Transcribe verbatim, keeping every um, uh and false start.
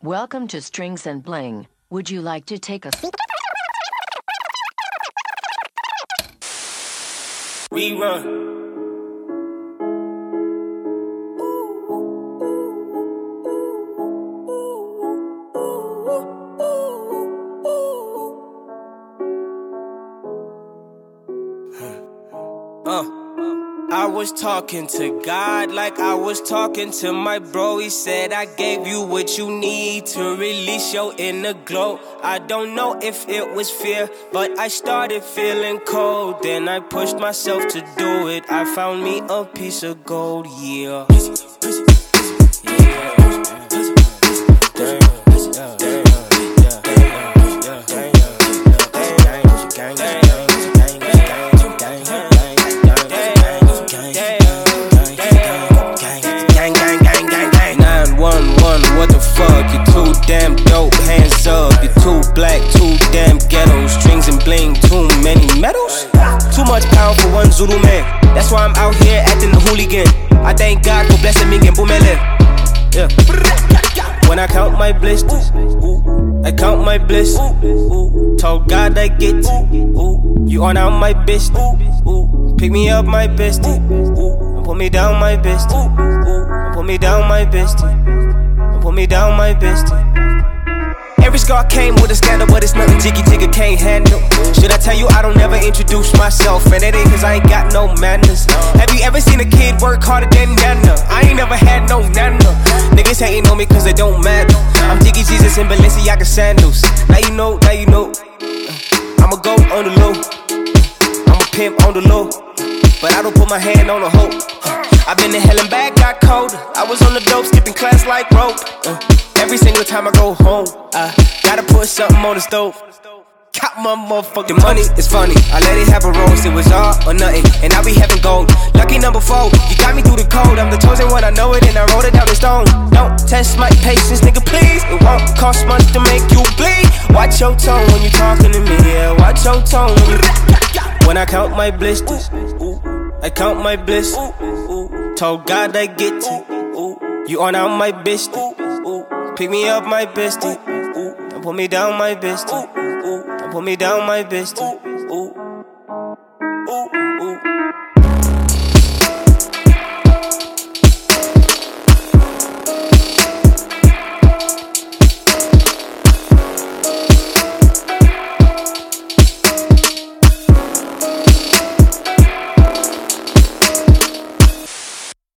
Welcome to Strings and Bling. Would you like to take a rerun? Uh, I was talking to God like I was talking to my bro. He said I gave you what you need to release your inner glow. I don't know if it was fear, but I started feeling cold. Then I pushed myself to do it. I found me a piece of gold, yeah. You're too damn dope, hands up. You're too black, too damn ghetto. Strings and bling, too many medals. Too much power for one Zulu man. That's why I'm out here acting the hooligan. I thank God for blessing me and Bumele. Yeah. When I count my blisters, I count my bliss. Told God I get it. You on out my bitch. Pick me up my bestie. And put me down my bestie. And put me down my bestie. Put me down, my bestie. Every scar came with a scandal, but it's nothing Jiggy Jigga can't handle. Should I tell you I don't never introduce myself? And it ain't cause I ain't got no manners. Have you ever seen a kid work harder than Nana? I ain't never had no Nana. Niggas hating on me cause it don't matter. I'm Jiggy Jesus in Balenciaga sandals. Now you know, now you know. I'ma go on the low. I'm a pimp on the low. But I don't put my hand on the hoe. I've been to hell and back, got colder. I was on the dope, skipping class like rope. uh, Every single time I go home, I gotta put something on the stove. Got my motherfucking money, it's funny. I let it have a roast, it was all or nothing. And I be having gold, lucky number four. You got me through the code, I'm the chosen one, I know it. And I wrote it down in stone. Don't test my patience, nigga, please. It won't cost much to make you bleed. Watch your tone when you talking to me, yeah. Watch your tone when you When I count my blisters, I count my bliss. Told God I get it. You on out my bestie. Pick me up my bestie. And put me down my bestie. And put me down my bestie.